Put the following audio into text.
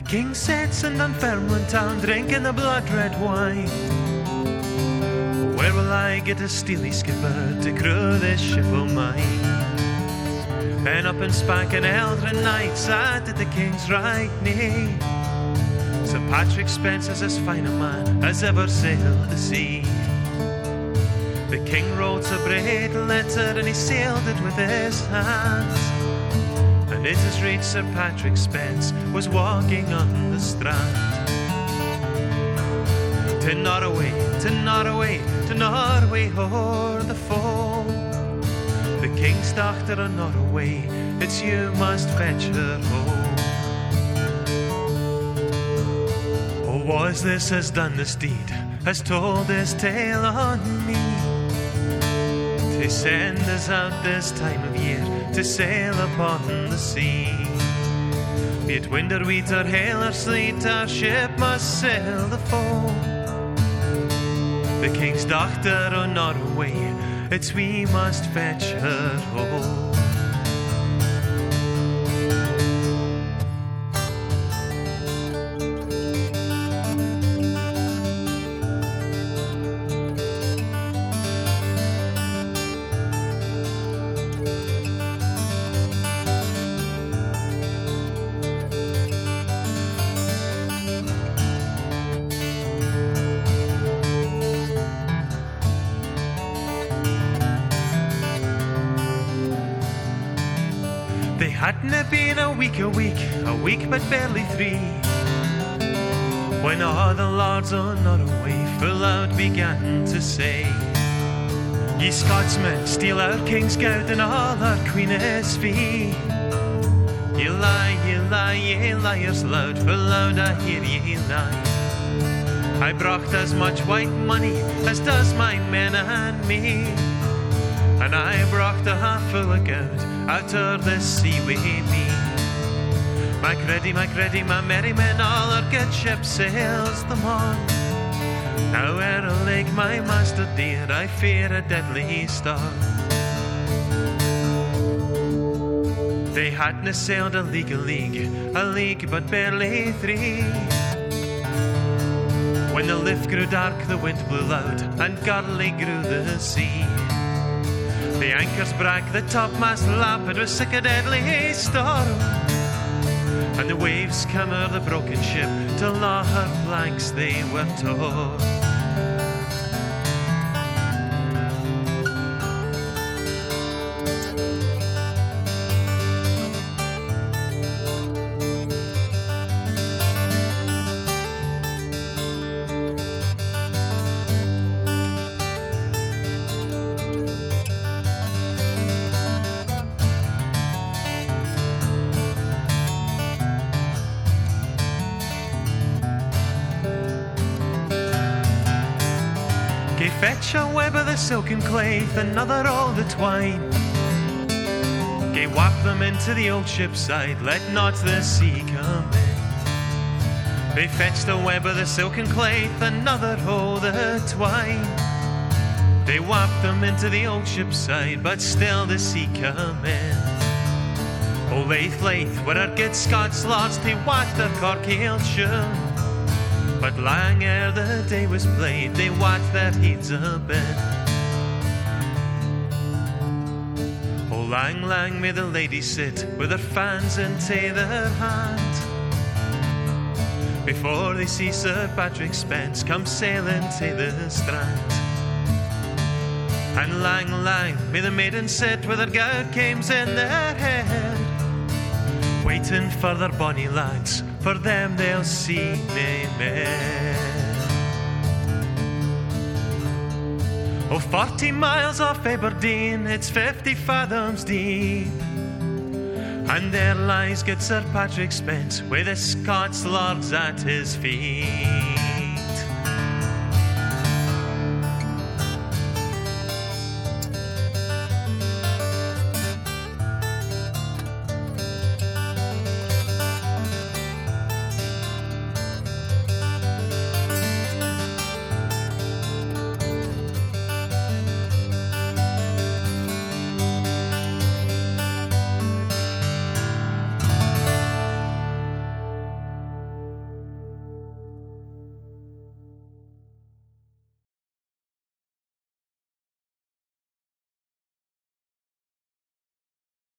king sits in Dunfermline town, drinking the blood-red wine. Where will I get a steely skipper to crew this ship of mine? And up in spanking Eldrin night sat at the king's right knee. Sir Patrick Spens is as fine a man as ever sailed the sea. The king wrote a great letter and he sealed it with his hands. And it has reached Sir Patrick Spens, was walking on the strand. To Norway, to Norway, to Norway o'er the foam. The king's daughter on Norway, it's you must fetch her home. Oh, was this has done this deed, has told this tale on me, to send us out this time of year to sail upon the sea. Be it wind or wheat or hail or sleet, our ship must sail the foam. The king's daughter on Norway, it's we must fetch her home. They hadn't been a week but barely 3, when all the lords on Norway full out began to say, Ye Scotsmen, steal our king's gout and all our queen's fee. Ye lie, ye liars loud, full loud I hear ye lie. I brought as much white money as does my men and me, and I brought a half full of gout out of the sea with me. My creddy, my merry men, all our good ship sails them on. Now ere a lake, my master dear, I fear a deadly storm. They hadn't sailed a league but barely 3, when the lift grew dark, the wind blew loud, and gurly grew the sea. The anchors brak, the topmast lap, it was sick a deadly storm. And the waves come o'er the broken ship, till all her planks they were torn. Gae fetch a web of the silken claith, another roll the twine. Gae wap them into the old ship's side, let not the sea come in. They fetched a web of the silken claith, another roll the twine. They wap them into the old ship's side, but still the sea come in. Oh, Laith, Laith, where our good Scots lords, they watched their cork-heeled shoon. But lang ere the day was played, they watched their heads a bit. Oh, lang, lang may the ladies sit, with their fans into their hand, before they see Sir Patrick Spens come sailing to the strand. And lang, lang may the maidens sit, with their gout cames in their head, waiting for their bonny lads, for them they'll see nae men. Oh, 40 miles off Aberdeen, it's 50 fathoms deep, and there lies good Sir Patrick Spens, with the Scots lords at his feet.